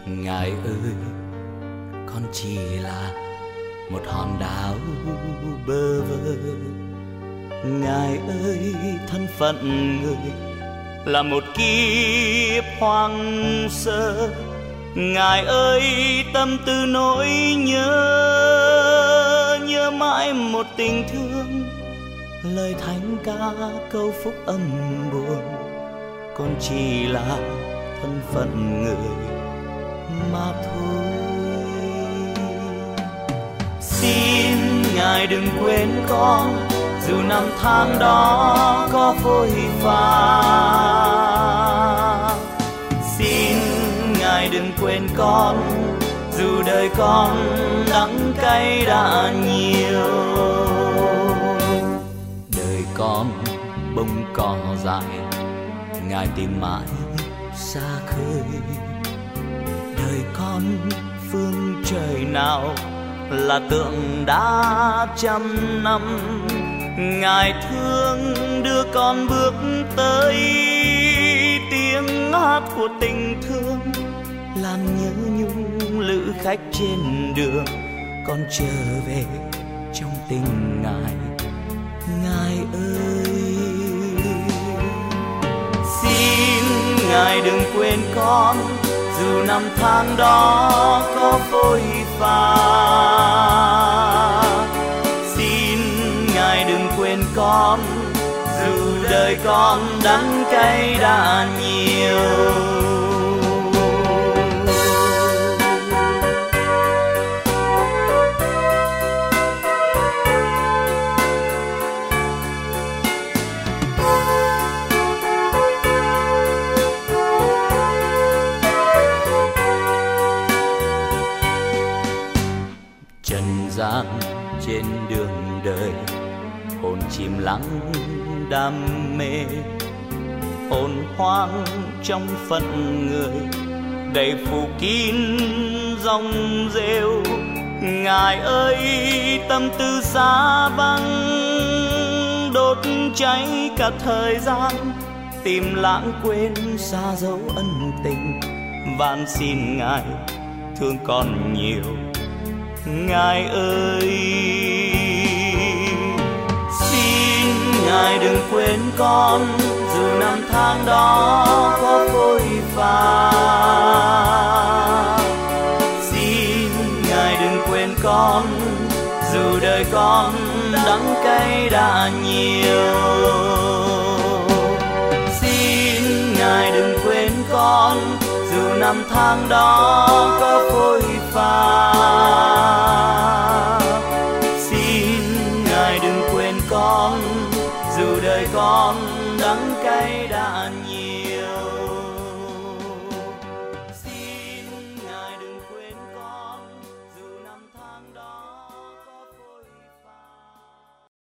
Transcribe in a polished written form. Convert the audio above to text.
Ngài ơi, con chỉ là một hòn đảo bơ vơ. Ngài ơi, thân phận người là một kiếp hoang sơ. Ngài ơi, tâm tư nỗi nhớ mãi một tình thương. Lời thánh ca câu phúc âm buồn, con chỉ là thân phận người mà thôi. Xin Ngài đừng quên con, dù năm tháng đó có phôi pha. Xin Ngài đừng quên con, dù đời con đắng cay đã nhiều. Đời con bông cỏ dài, Ngài tìm mãi xa khơi. Đời con phương trời nào là tượng đá trăm năm. Ngài thương đưa con bước tới, tiếng hát của tình thương làm nhớ nhung lữ khách trên đường. Con trở về trong tình Ngài, Ngài ơi. Xin Ngài đừng quên con, dù năm tháng đó có phôi pha. Xin Ngài đừng quên con, dù đời con đắng cay đã nhiều. Trần gian trên đường đời, hồn chìm lắng đam mê. Hồn hoang trong phận người, đầy phủ kín dòng rêu. Ngài ơi, tâm tư xa vắng, đốt cháy cả thời gian. Tìm lãng quên xa dấu ân tình, van xin Ngài thương con nhiều. Ngài ơi, xin Ngài đừng quên con, dù năm tháng đó có phôi pha. Xin Ngài đừng quên con, dù đời con đắng cay đã nhiều. Xin Ngài đừng quên con, dù năm tháng đó có phôi pha.